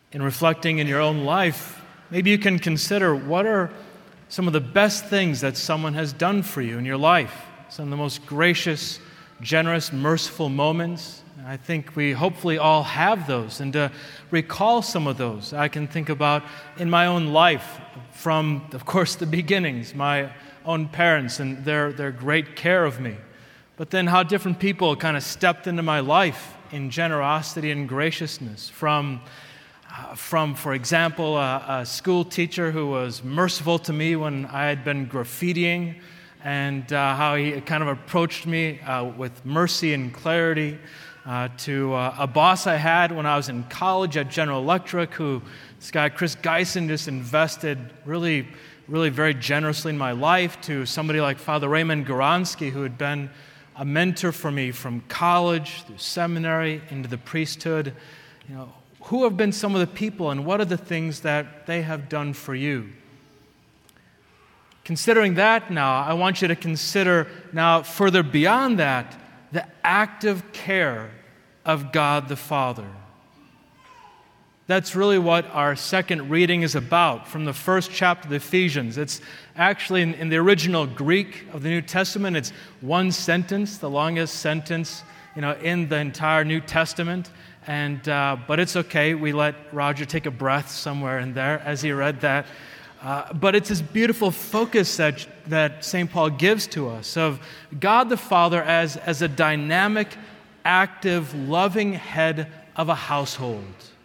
In reflecting in your own life, maybe you can consider what are some of the best things that someone has done for you in your life, some of the most gracious, generous, merciful moments. I think we hopefully all have those, and to recall some of those, I can think about in my own life from, of course, the beginnings, my own parents and their great care of me, but then how different people kind of stepped into my life in generosity and graciousness, from, for example, a school teacher who was merciful to me when I had been graffitiing, and how he kind of approached me with mercy and clarity, to a boss I had when I was in college at General Electric, this guy, Chris Geisen, just invested really, really very generously in my life, to somebody like Father Raymond Goransky, who had been a mentor for me from college through seminary into the priesthood. Who have been some of the people, and what are the things that they have done for you? Considering that now, I want you to consider now further beyond that, the active care of God the Father. That's really what our second reading is about from the first chapter of Ephesians. It's actually in the original Greek of the New Testament, it's one sentence, the longest sentence, in the entire New Testament. But it's okay. We let Roger take a breath somewhere in there as he read that. But it's this beautiful focus that St. Paul gives to us of God the Father as a dynamic, active, loving head of a household.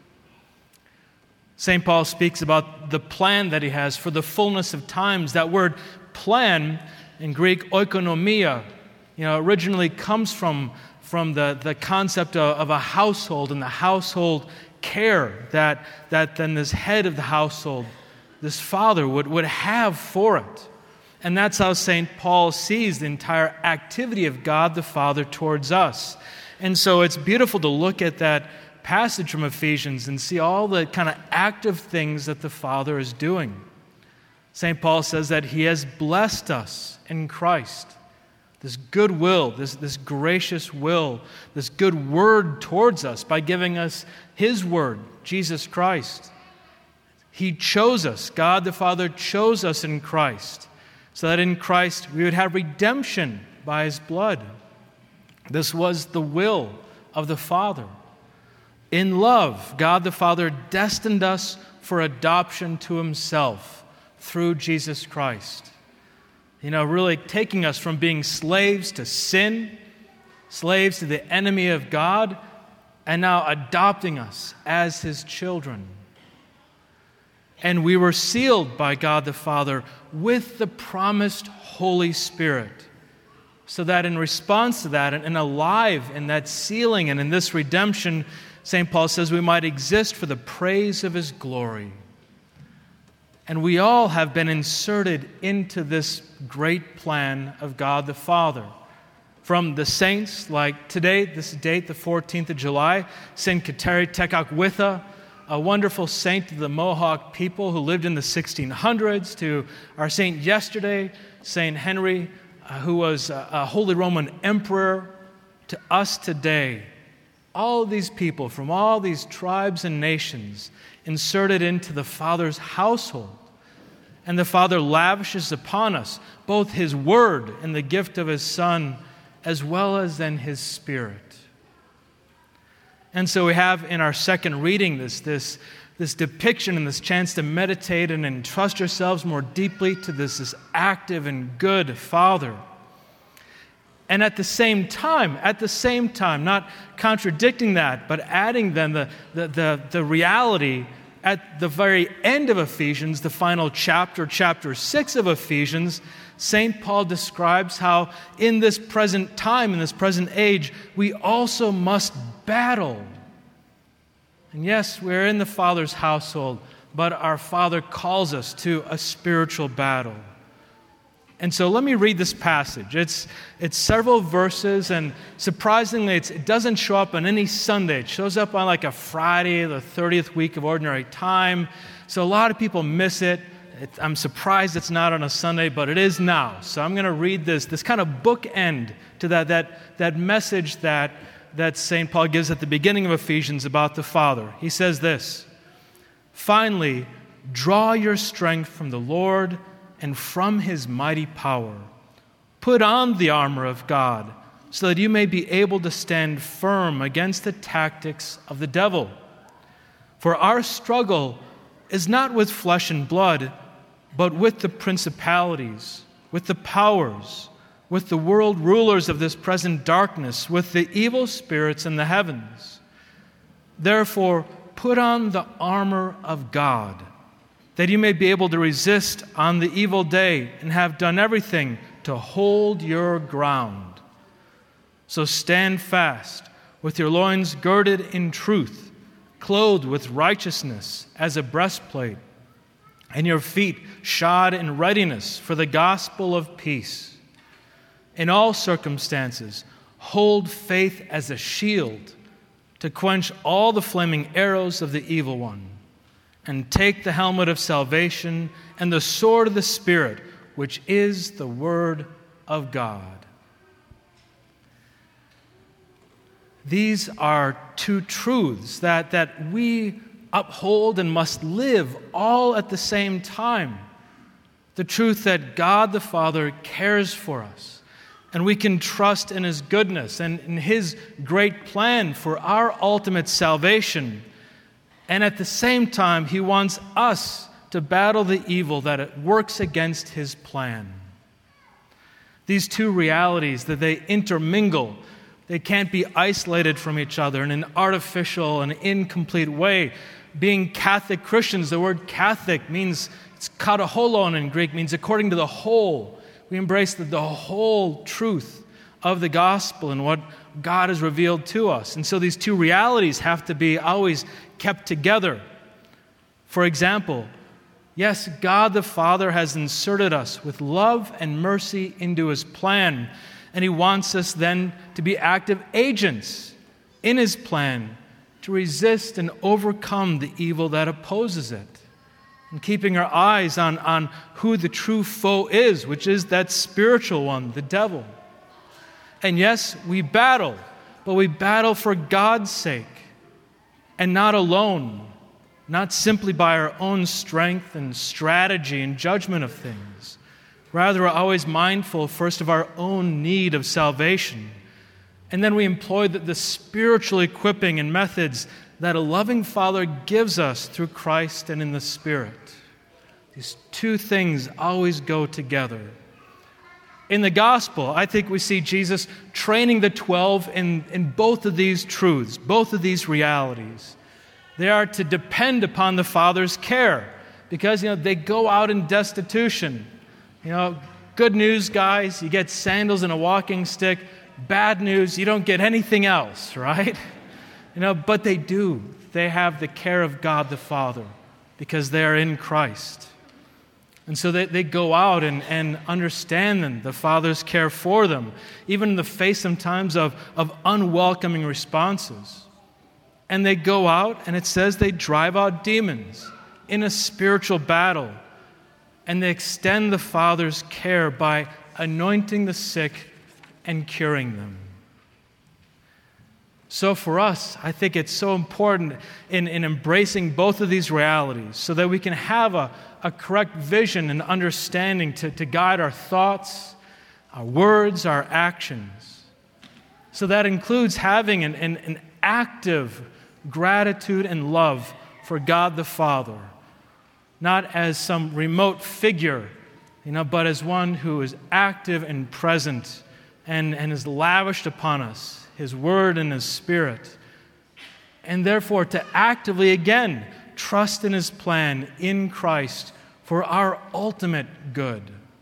St. Paul speaks about the plan that he has for the fullness of times. That word plan in Greek, oikonomia, originally comes from the concept of a household and the household care that then this head of the household, this father, would have for it. And that's how St. Paul sees the entire activity of God the Father towards us. And so it's beautiful to look at that passage from Ephesians and see all the kind of active things that the Father is doing. St. Paul says that He has blessed us in Christ. This good will, this gracious will, this good word towards us by giving us His word, Jesus Christ. He chose us. God the Father chose us in Christ so that in Christ we would have redemption by His blood. This was the will of the Father. In love, God the Father destined us for adoption to Himself through Jesus Christ. Really taking us from being slaves to sin, slaves to the enemy of God, and now adopting us as His children. And we were sealed by God the Father with the promised Holy Spirit, so that in response to that and alive in that sealing and in this redemption, St. Paul says we might exist for the praise of His glory. And we all have been inserted into this great plan of God the Father. From the saints, like today, this date, the 14th of July, St. Kateri Tekakwitha, a wonderful saint of the Mohawk people who lived in the 1600s, to our saint yesterday, St. Henry, who was a Holy Roman Emperor, to us today. All of these people from all these tribes and nations inserted into the Father's household. And the Father lavishes upon us both His Word and the gift of His Son, as well as then His Spirit. And so we have in our second reading this depiction and this chance to meditate and entrust ourselves more deeply to this active and good Father. And at the same time, not contradicting that, but adding then the reality at the very end of Ephesians, the final chapter 6 of Ephesians, St. Paul describes how in this present time, in this present age, we also must battle. And yes, we're in the Father's household, but our Father calls us to a spiritual battle. And so let me read this passage. It's several verses, and surprisingly, it doesn't show up on any Sunday. It shows up on like a Friday, the 30th week of Ordinary Time. So a lot of people miss it. I'm surprised it's not on a Sunday, but it is now. So I'm going to read this kind of bookend to that message that St. Paul gives at the beginning of Ephesians about the Father. He says this: Finally, draw your strength from the Lord and from His mighty power. Put on the armor of God so that you may be able to stand firm against the tactics of the devil. For our struggle is not with flesh and blood, but with the principalities, with the powers, with the world rulers of this present darkness, with the evil spirits in the heavens. Therefore, put on the armor of God, that you may be able to resist on the evil day and have done everything to hold your ground. So stand fast, with your loins girded in truth, clothed with righteousness as a breastplate, and your feet shod in readiness for the gospel of peace. In all circumstances, hold faith as a shield to quench all the flaming arrows of the evil one, and take the helmet of salvation and the sword of the Spirit, which is the Word of God. These are two truths that we uphold and must live all at the same time. The truth that God the Father cares for us, and we can trust in His goodness and in His great plan for our ultimate salvation. And at the same time, He wants us to battle the evil that it works against His plan. These two realities, that they intermingle, they can't be isolated from each other in an artificial and incomplete way. Being Catholic Christians, the word Catholic means, it's kataholon in Greek, means according to the whole. We embrace the whole truth of the gospel and what God has revealed to us. And so these two realities have to be always kept together. For example, yes, God the Father has inserted us with love and mercy into His plan, and He wants us then to be active agents in His plan to resist and overcome the evil that opposes it. And keeping our eyes on who the true foe is, which is that spiritual one, the devil. And yes, we battle, but we battle for God's sake and not alone, not simply by our own strength and strategy and judgment of things. Rather, we're always mindful first of our own need of salvation. And then we employ the spiritual equipping and methods that a loving Father gives us through Christ and in the Spirit. These two things always go together. In the gospel, I think we see Jesus training the 12 in both of these truths, both of these realities. They are to depend upon the Father's care because, they go out in destitution. Good news, guys, you get sandals and a walking stick. Bad news, you don't get anything else, right? But they do. They have the care of God the Father because they are in Christ. And so they go out and understand the Father's care for them, even in the face sometimes of unwelcoming responses. And they go out, and it says they drive out demons in a spiritual battle. And they extend the Father's care by anointing the sick and curing them. So for us, I think it's so important in embracing both of these realities so that we can have a correct vision and understanding to guide our thoughts, our words, our actions. So that includes having an active gratitude and love for God the Father, not as some remote figure, but as one who is active and present and has lavished upon us His Word and His Spirit. And therefore to actively, again, trust in His plan in Christ for our ultimate good.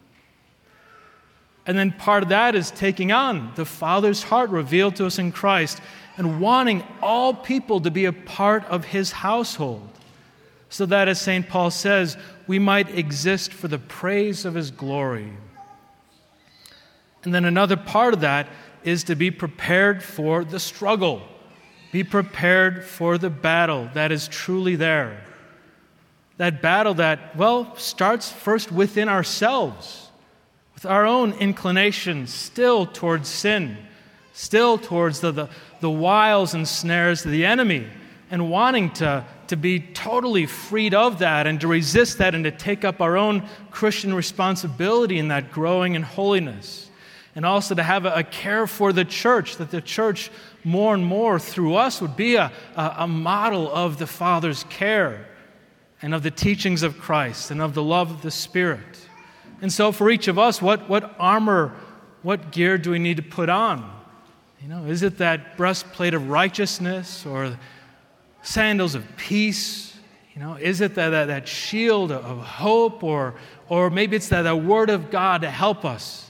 And then part of that is taking on the Father's heart revealed to us in Christ and wanting all people to be a part of His household, so that, as St. Paul says, we might exist for the praise of His glory. And then another part of that is to be prepared for the struggle. Be prepared for the battle that is truly there. That battle that, starts first within ourselves, with our own inclinations still towards sin, still towards the wiles and snares of the enemy, and wanting to to be totally freed of that and to resist that and to take up our own Christian responsibility in that growing in holiness. And also to have a care for the church, that the church more and more through us would be a model of the Father's care and of the teachings of Christ and of the love of the Spirit. And so for each of us, what armor, what gear do we need to put on? Is it that breastplate of righteousness or sandals of peace? Is it that shield of hope or maybe it's that word of God to help us?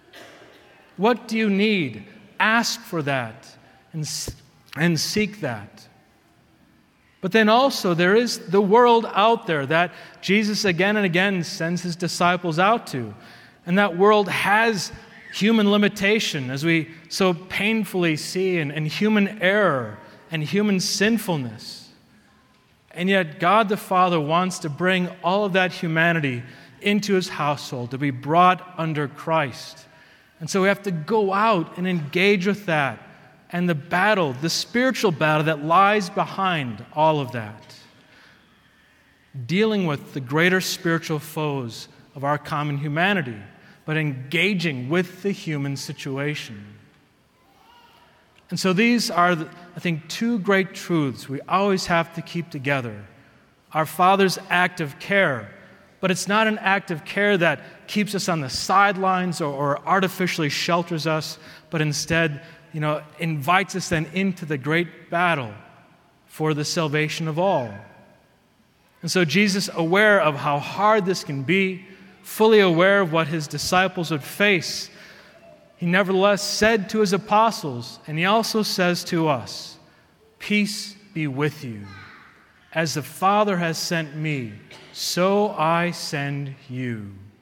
What do you need? Ask for that and seek that. But then also there is the world out there that Jesus again and again sends his disciples out to. And that world has human limitation, as we so painfully see, and human error and human sinfulness. And yet God the Father wants to bring all of that humanity into his household, to be brought under Christ. And so we have to go out and engage with that and the battle, the spiritual battle that lies behind all of that. Dealing with the greater spiritual foes of our common humanity, but engaging with the human situation. And so these are, I think, two great truths we always have to keep together. Our Father's act of care, but it's not an act of care that keeps us on the sidelines or artificially shelters us, but instead, invites us then into the great battle for the salvation of all. And so Jesus, aware of how hard this can be, fully aware of what his disciples would face, he nevertheless said to his apostles, and he also says to us, "Peace be with you. As the Father has sent me, so I send you."